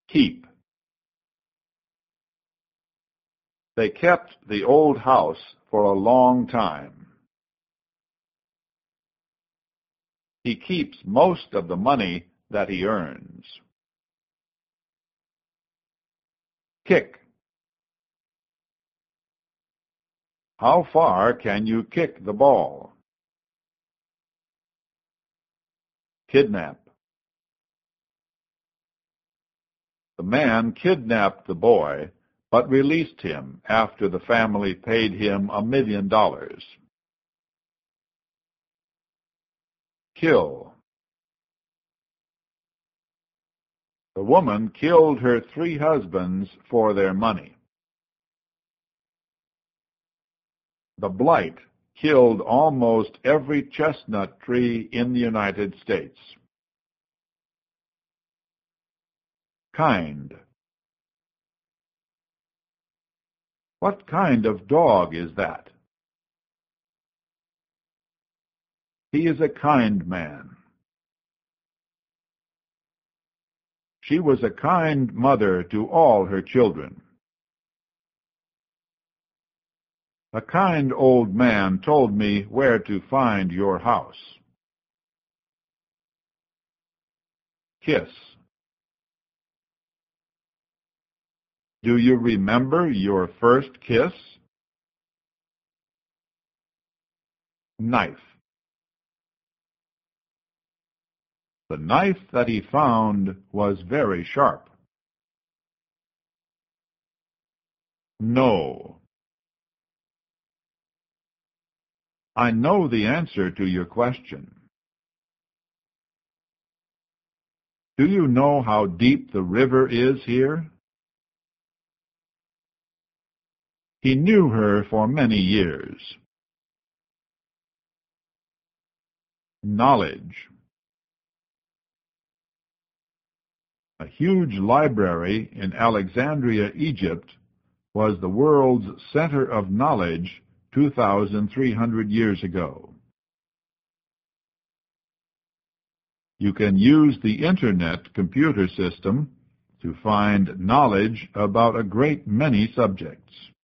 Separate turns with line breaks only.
Keep. They kept the old house for a long time. He keeps most of the money that he earns. Kick. How far can you kick the ball? Kidnap. The man kidnapped the boy, but released him after the family paid him $1 million. Kill. The woman killed her 3 husbands for their money. The blight killed almost every chestnut tree in the United States. Kind. What kind of dog is that? He is a kind man. She was a kind mother to all her children. A kind old man told me where to find your house. Kiss. Do you remember your first kiss? Knife. The knife that he found was very sharp. No. I know the answer to your question. Do you know how deep the river is here? He knew her for many years. Knowledge. A huge library in Alexandria, Egypt, was the world's center of knowledge 2,300 years ago. You can use the Internet computer system to find knowledge about a great many subjects.